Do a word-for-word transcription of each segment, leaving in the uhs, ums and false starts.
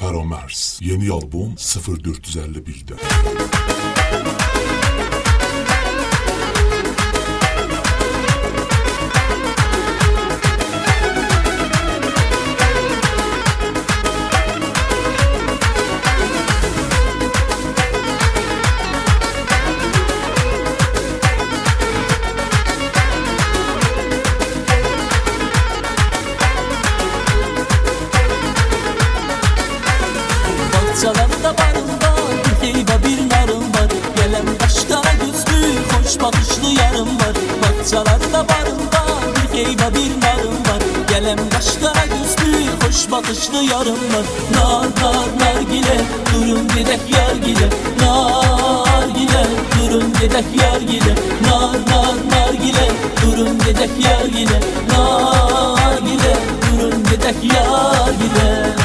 Feromers yeni albüm sıfır dört yüz elli bir'de. Bahçelerde barım var, bir heyva bir narım var. Gelen kaşlara gözlü, hoş bakışlı yarım var. Bahçelerde barım var, bir heyva bir narım var. Gelen kaşlara gözlü, hoş bakışlı yarım var. Nar nar nargile, durun gedek yar gile. Nargile, durun gedek yar gile. Nar nar nargile, durun gedek yar gile. Nargile, durun gedek yar gile.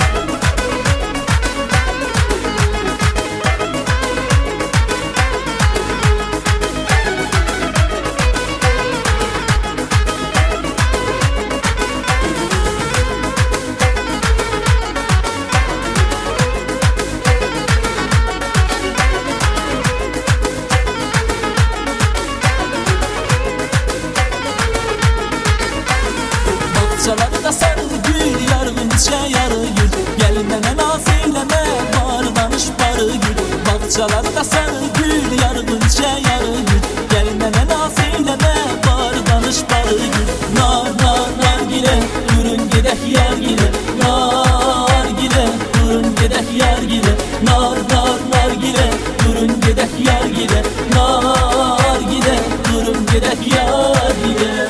Bahçelerde sarı gül, yargınca yarı gül. Gelmene naz eyleme, var danış barı gül. Bahçelerde sarı gül, yargınca yarı gül. Gelmene naz eyleme, var danış barı gül. Nar nar nargile, durun gedek yar gile. Nargile, durun gedek yar gile. Nar nar nargile, durun gedek yar gile. Nargile, durun gedek yar gile.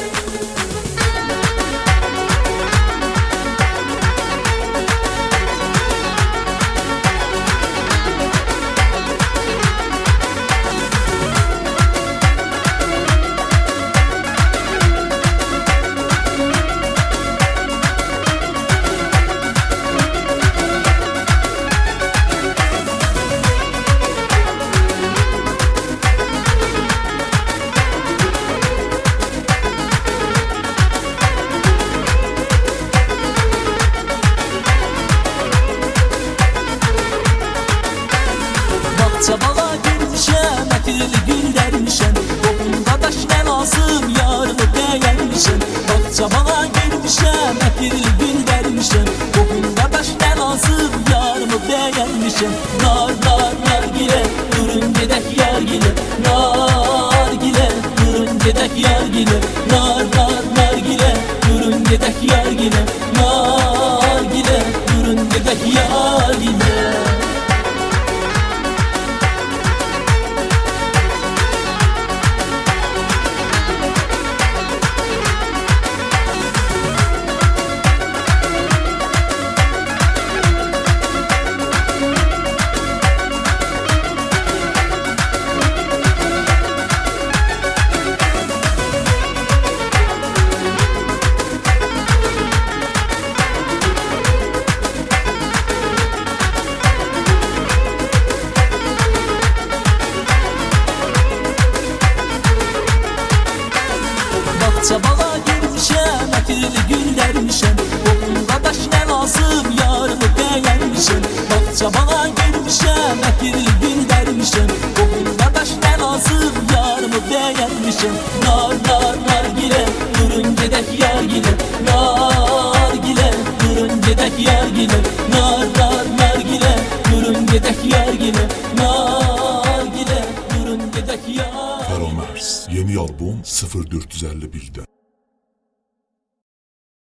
Çabala girmişem, etirli gül dermişem. Toplumda daş ne lazım, yarını beğenmişem. Bak çabala girmişem, etirli gül dermişem. Toplumda daş ne lazım, yarını beğenmişem. Nar nar nargile, durun gedek yar gile. Nargile, durun gedek yar gile. Nar nar nargile, durun gedek yar gile. Nargile, durun gedek yar gile. Çabala girmişem, etirli gül dermişem. Toplumda daş ne lazım, yarını beğenmişem. Bak çabala girmişem, etirli gül dermişem. Toplumda daş ne lazım, yarını beğenmişem. Nar nar nargile, durun gedek yar gile. Nargile, durun gedek yar gile. Nar nar nargile, durun gedek yar gile. Nargile, durun gedek yar gile. Feromers yeni albüm sıfır dört yüz elli bir'de.